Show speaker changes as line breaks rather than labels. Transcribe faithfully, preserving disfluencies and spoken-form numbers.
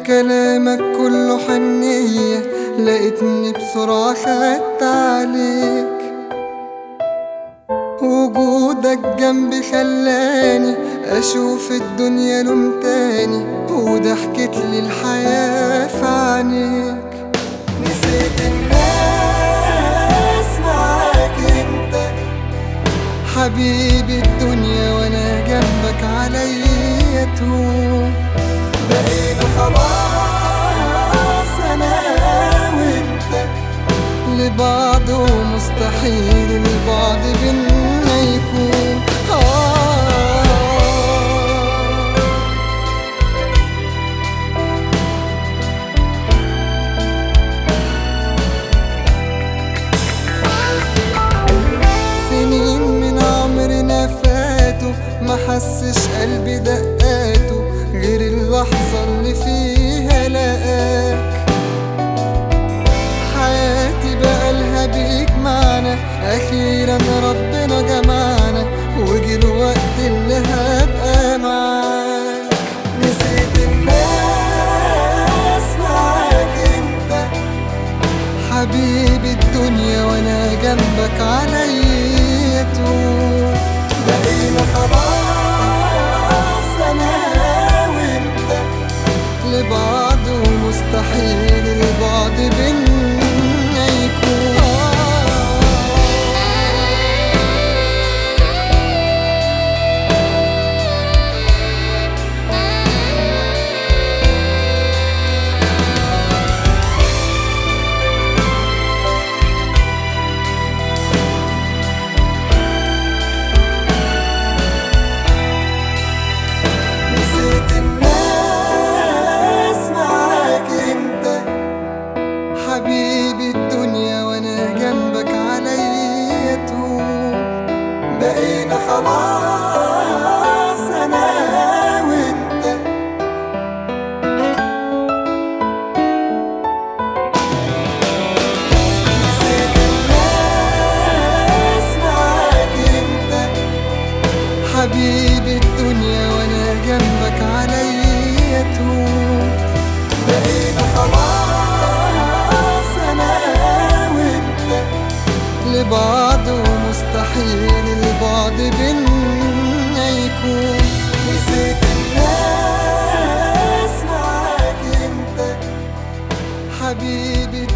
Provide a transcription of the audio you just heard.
كلامك كله حنية، لقيتني بسرعة خدت عليك. وجودك جنبي خلاني أشوف الدنيا لون تاني، وضحكت لي الحياة في عينيك. نسيت الناس معاك انت حبيبي الدنيا، وانا جنبك عليا تهون. بقينا خلاص انا وانت لبعض، ومستحيل البعد بينا يكون. سنين من عمرنا فاتوا، ما حسش قلبي دقاته غير اللحظة اللي فيها لقاك. حياتي بقالها بيك معنا، أخيرا ربنا جمعنا، وجي الوقت اللي هبقى معاك. نسيت الناس معاك انت حبيبي الدنيا، وانا جنبك عليا تهون. بقينا خلاص انا وانت لبعض، ومستحيل البعد بينا يكون. حبيبي الدنيا وانا جنبك عليا تهون. بقينا خلاص انا وانت نسيت الناس معاك انت حبيبي الدنيا، وانا جنبك عليا تهون. بقينا خلاص لبعض، ومستحيل البعد بينا يكون. نسيت الناس معاك انت حبيبي